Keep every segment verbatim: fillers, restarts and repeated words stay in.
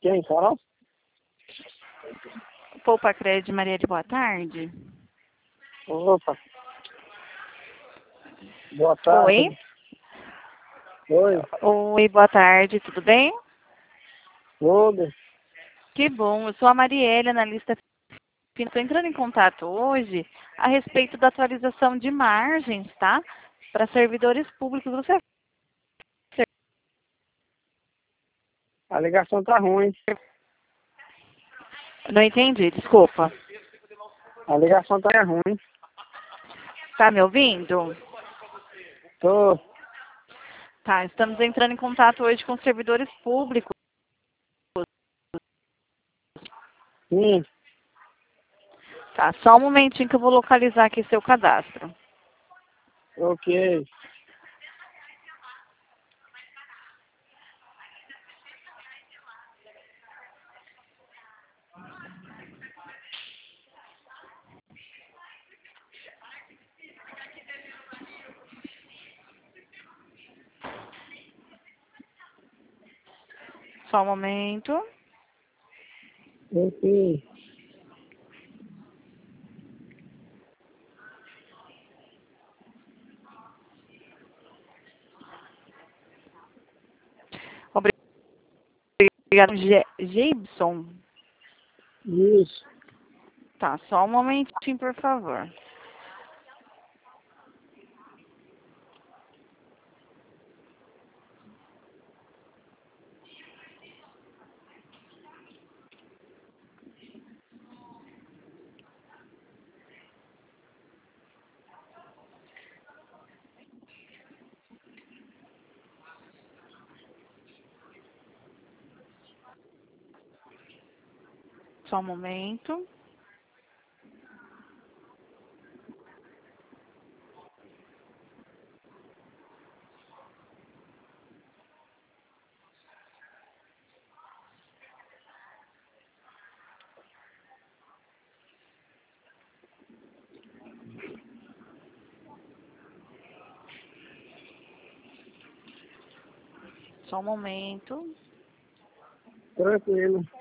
Quem fala? Poupa Crédito, Maria de boa tarde. Opa. Boa tarde. Oi? Oi. Oi, boa tarde, tudo bem? Tudo. Que bom, eu sou a Marielle, analista. Estou entrando em contato hoje a respeito da atualização de margens, tá? Para servidores públicos. Você A ligação tá ruim. não entendi, desculpa. A ligação tá ruim. Tá me ouvindo? Tô. Tá, estamos entrando em contato hoje com servidores públicos. Sim. Tá, só um momentinho que eu vou localizar aqui seu cadastro. Ok. Só um momento. Ok. Obrigada, Ge- Gibson. Isso. Tá, só um momentinho, por favor. Só um momento. Só um momento. Tranquilo.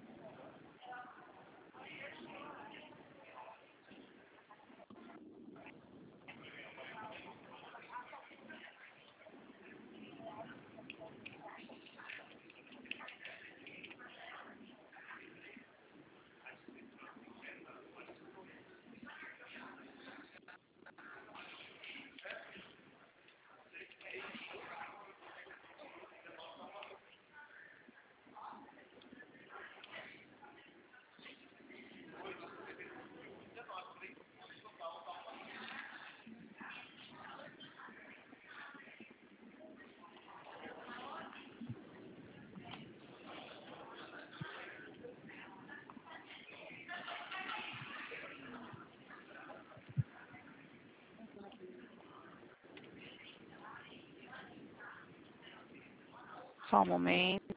Só um momento.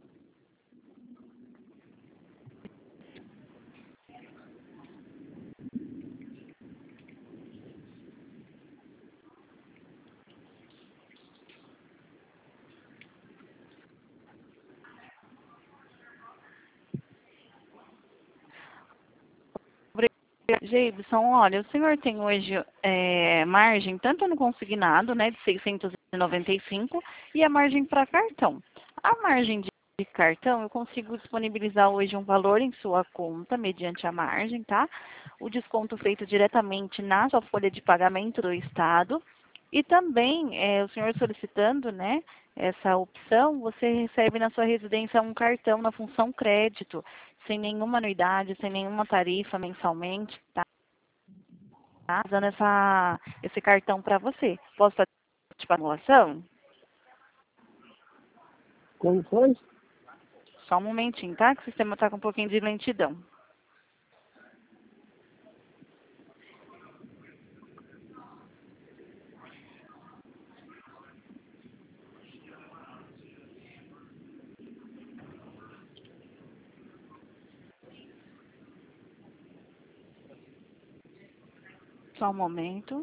Gibson, olha, o senhor tem hoje é, margem tanto no consignado, né, de seiscentos e noventa e cinco, e a margem para cartão. A margem de de cartão, eu consigo disponibilizar hoje um valor em sua conta, mediante a margem, tá? O desconto feito diretamente na sua folha de pagamento do Estado. E também, é, o senhor solicitando, né, essa opção, você recebe na sua residência um cartão na função crédito, sem nenhuma anuidade, sem nenhuma tarifa mensalmente, tá? Usando essa, esse cartão para você. Posso fazer a simulação? Como foi? Só um momentinho, tá? Que o sistema está com um pouquinho de lentidão. Só um momento.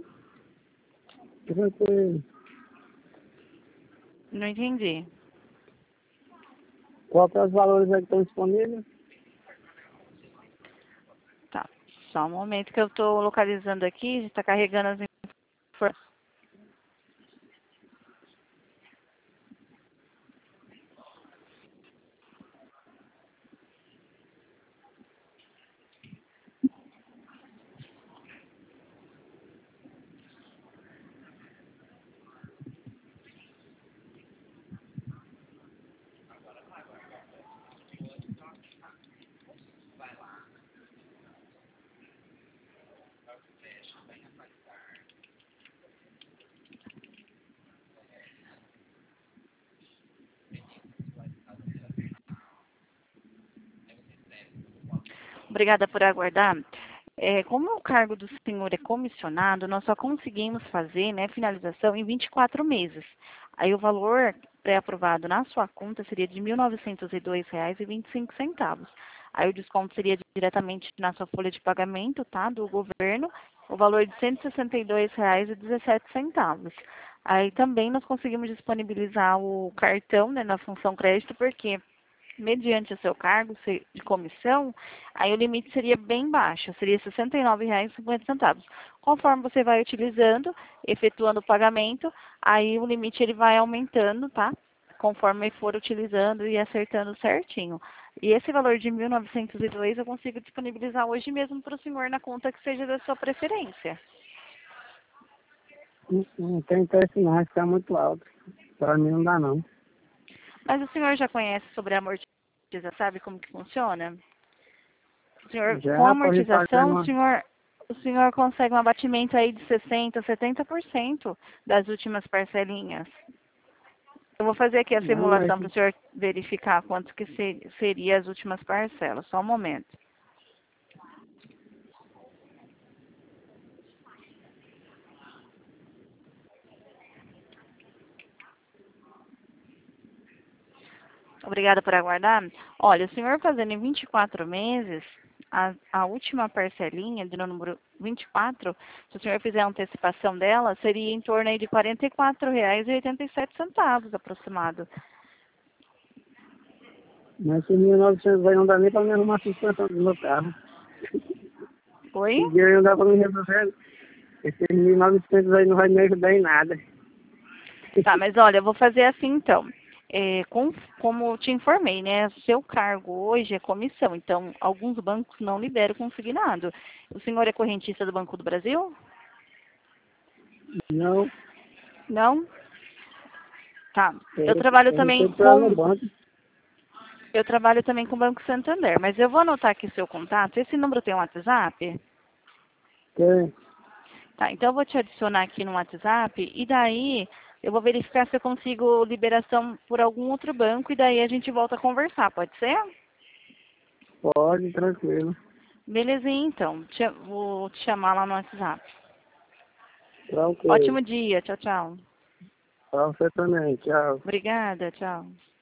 Tranquilo. Não entendi. Qual que é os valores aí que estão disponíveis? Tá. Só um momento que eu estou localizando aqui, está carregando as informações. Obrigada por aguardar. É, como o cargo do senhor é comissionado, nós só conseguimos fazer, né, finalização em vinte e quatro meses. Aí o valor pré-aprovado na sua conta seria de mil novecentos e dois reais e vinte e cinco centavos. Aí o desconto seria diretamente na sua folha de pagamento, tá, do governo, o valor de cento e sessenta e dois reais e dezessete centavos. Aí também nós conseguimos disponibilizar o cartão, né, na função crédito, porque mediante o seu cargo se- de comissão, aí o limite seria bem baixo, seria sessenta e nove reais e cinquenta centavos. Conforme você vai utilizando, efetuando o pagamento, aí o limite ele vai aumentando, tá? Conforme for utilizando e acertando certinho. E esse valor de mil novecentos e dois eu consigo disponibilizar hoje mesmo para o senhor na conta que seja da sua preferência. Não, não tem interesse não, vai ficar muito alto. Para mim não dá não. Mas o senhor já conhece sobre a amortização, sabe como que funciona? O senhor, com a Já pode fazer amortização, o uma... senhor, o senhor consegue um abatimento aí de sessenta por cento, setenta por cento das últimas parcelinhas. Eu vou fazer aqui a Não, mas simulação para o senhor verificar quanto que ser, seria as últimas parcelas. Só um momento. Obrigada por aguardar. Olha, o senhor fazendo em vinte e quatro meses, a, a última parcelinha, de número vinte e quatro, se o senhor fizer a antecipação dela, seria em torno aí de quarenta e quatro reais e oitenta e sete centavos aproximado. mas esse mil e novecentos aí não dá nem para me arrumar a suspensão do meu carro. Oi? Esse dinheiro não dá para me resolver. Esse mil e novecentos aí não vai me ajudar em nada. Tá, mas olha, eu vou fazer assim então. É, com- como eu te informei, né? Seu cargo hoje é comissão, então alguns bancos não liberam consignado. O senhor é correntista do Banco do Brasil? Não, Não? Tá. Eu eu, trabalho eu também recebo pela no com banco. eu trabalho também com o Banco Santander, mas eu vou anotar aqui seu contato. Esse número tem um WhatsApp? Tem. Tá, então eu vou te adicionar aqui no WhatsApp e daí eu vou verificar se eu consigo liberação por algum outro banco e daí a gente volta a conversar, pode ser? Pode, tranquilo. Belezinha, então. Te- vou te chamar lá no WhatsApp. Tranquilo. Ótimo dia. Tchau, tchau. Pra você também. Tchau. Obrigada. Tchau.